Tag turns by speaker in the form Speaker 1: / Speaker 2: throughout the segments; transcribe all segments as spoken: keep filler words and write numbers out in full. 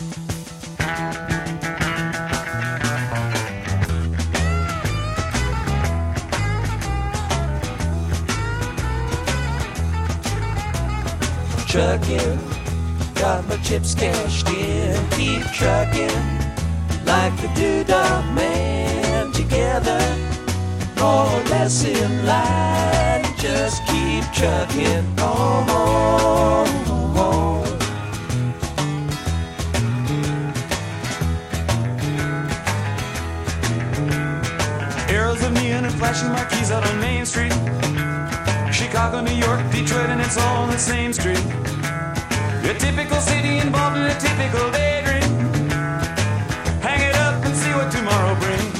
Speaker 1: Trucking, got my chips cashed in. Keep trucking like the Doodah Man. Together, more or less in line. Just keep trucking on, on, on.
Speaker 2: Arrows of neon and flashing marquees out on Main Street. Chicago, New York, Detroit, and it's all on the same street. A typical city involved in a typical daydream. Hang it up and see what tomorrow brings.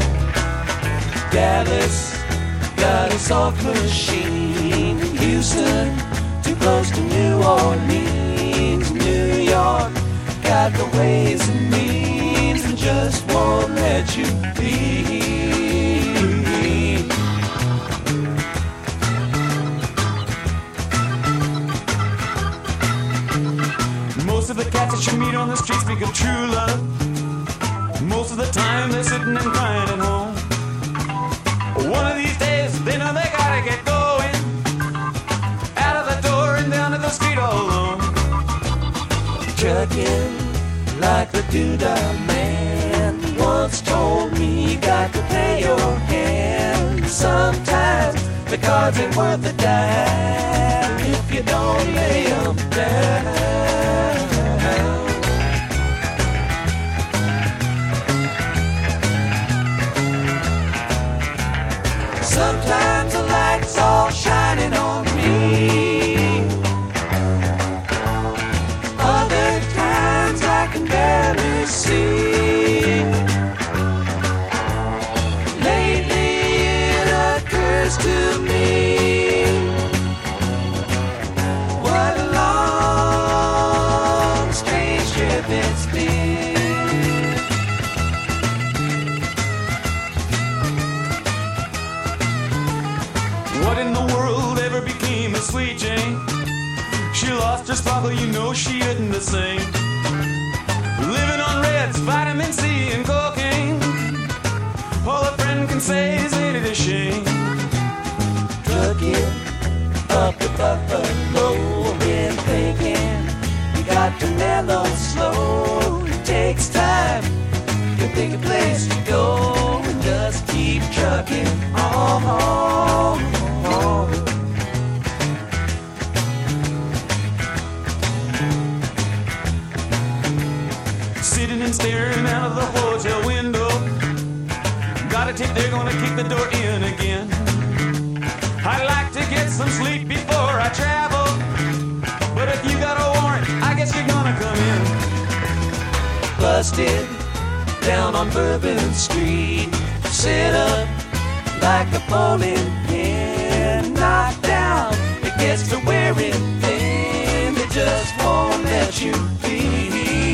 Speaker 1: Dallas got a soft machine. Houston, too close to New Orleans. New York got the ways and means and just won't let you be.
Speaker 2: Most of the cats that you meet on the street speak of true love. Most of the time they're sitting and crying at home. One of these days they know they gotta get going. Out of the door and down to the street all alone.
Speaker 1: Trucking like the Doodah Man once told me, you got to play your hand. Sometimes the cards ain't worth a dime if you don't lay them down. Sometimes the light's all shining on me. Other times I can barely see. Lately it occurs to me, what a long, strange trip it's been.
Speaker 2: What in the world ever became of Sweet Jane? She lost her sparkle, you know she isn't the same. Living on Reds, vitamin C and cocaine. All a friend can say is ain't it a shame?
Speaker 1: Trucking up the Buffalo, been thinking you got to mellow slow. It takes time to pick a place to go and just keep trucking on, on, on.
Speaker 2: Sitting and staring out of the hotel window. Got a tip, they're gonna kick the door in again. I'd like to get some sleep before I travel, but if you got a warrant, I guess you're gonna come in.
Speaker 1: Busted down on Bourbon Street, set up like a bowling pin. Knocked down, it gets to wearing thin. They just won't let you be.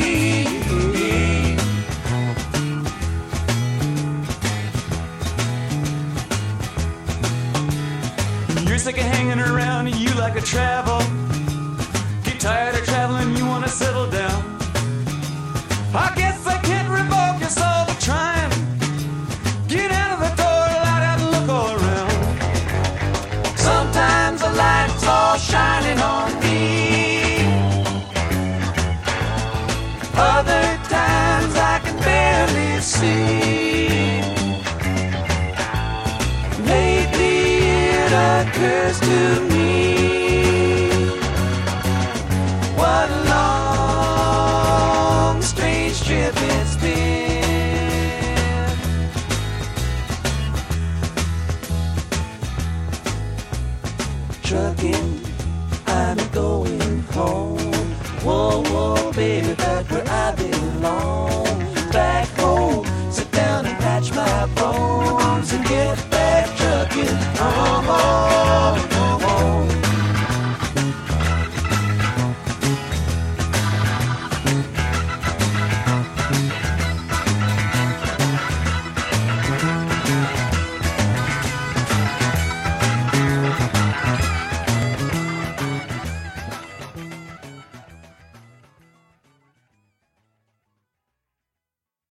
Speaker 2: You're sick of hanging around, you like to travel. Get tired of traveling, you wanna settle down. I guess I can't revoke your soul for trying. Get out of the door, light out and look all around.
Speaker 1: Sometimes the light's all shining on me. Other times I can barely see.